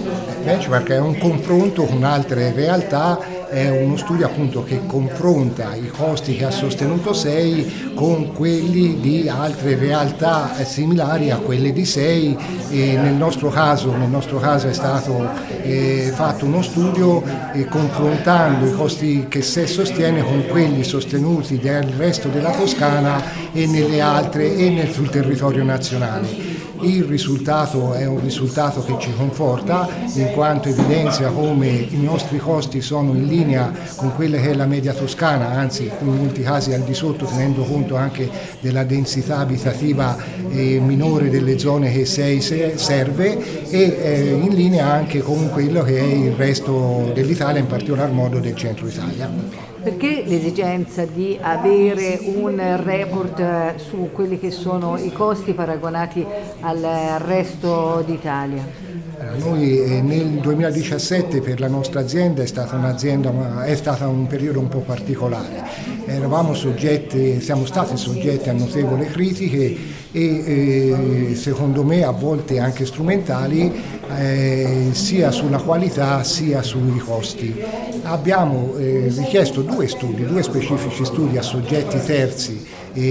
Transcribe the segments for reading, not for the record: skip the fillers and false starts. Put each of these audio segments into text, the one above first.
Benchmark è un confronto con altre realtà, è uno studio appunto che confronta i costi che ha sostenuto SEI con quelli di altre realtà similari a quelle di SEI, e nel nostro caso è stato fatto uno studio confrontando i costi che SEI sostiene con quelli sostenuti dal resto della Toscana e nelle altre sul territorio nazionale. Il risultato è un risultato che ci conforta, in quanto evidenzia come i nostri costi sono in linea con quella che è la media toscana, anzi in molti casi al di sotto, tenendo conto anche della densità abitativa minore delle zone che SEI serve, e in linea anche con quello che è il resto dell'Italia, in particolar modo del centro Italia. Perché l'esigenza di avere un report su quelli che sono i costi paragonati al resto d'Italia? Noi nel 2017 per la nostra azienda è stata un periodo un po' particolare. Siamo stati soggetti a notevoli critiche e secondo me a volte anche strumentali, sia sulla qualità sia sui costi. Abbiamo richiesto due specifici studi a soggetti terzi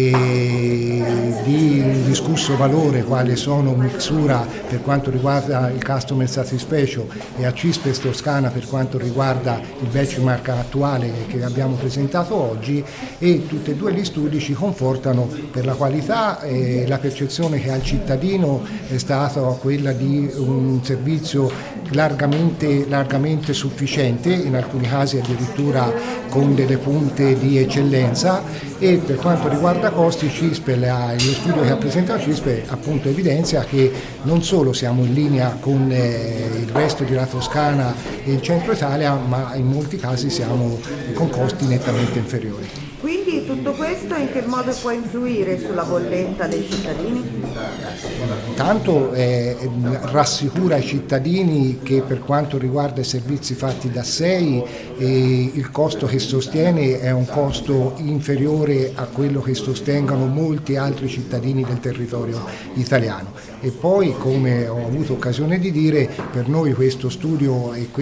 di indiscusso valore, quali sono Mixura per quanto riguarda il Customer Satisfaction e Acispes Toscana per quanto riguarda il benchmark attuale che abbiamo presentato oggi, e tutti e due gli studi ci confortano per la qualità e la percezione che al cittadino è stata quella di un servizio largamente sufficiente, in alcuni casi addirittura con delle punte di eccellenza. E per quanto riguarda costi, lo studio che ha presentato CISPE appunto evidenzia che non solo siamo in linea con il resto della Toscana e il centro Italia, ma in molti casi siamo con costi nettamente inferiori. Quindi tutto questo in che modo può influire sulla bolletta dei cittadini? Intanto rassicura i cittadini che per quanto riguarda i servizi fatti da SEI il costo che sostiene è un costo inferiore a quello che sostengono molti altri cittadini del territorio italiano. E poi, come ho avuto occasione di dire, per noi questo studio e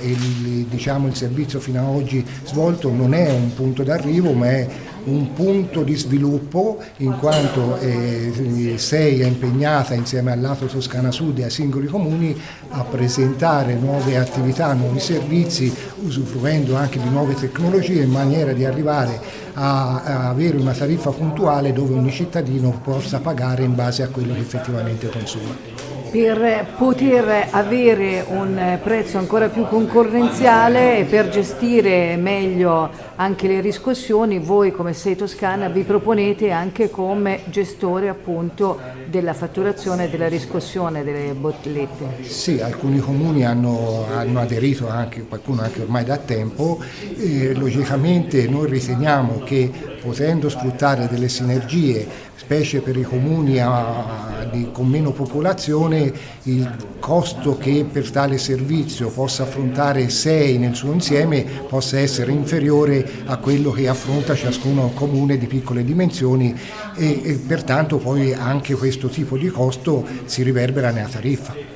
il servizio fino ad oggi svolto non è un punto d'arrivo, ma è un punto di sviluppo, in quanto SEI è impegnata insieme al lato Toscana Sud e ai singoli comuni a presentare nuove attività, nuovi servizi, usufruendo anche di nuove tecnologie, in maniera di arrivare a avere una tariffa puntuale dove ogni cittadino possa pagare in base a quello che effettivamente consuma. Per poter avere un prezzo ancora più concorrenziale e per gestire meglio anche le riscossioni, voi come SEI Toscana vi proponete anche come gestore appunto della fatturazione e della riscossione delle bollette. Sì, alcuni comuni hanno aderito, qualcuno anche ormai da tempo, e logicamente noi riteniamo che potendo sfruttare delle sinergie, specie per i comuni con meno popolazione, il costo che per tale servizio possa affrontare SEI nel suo insieme possa essere inferiore a quello che affronta ciascuno comune di piccole dimensioni, e pertanto poi anche questo tipo di costo si riverbera nella tariffa.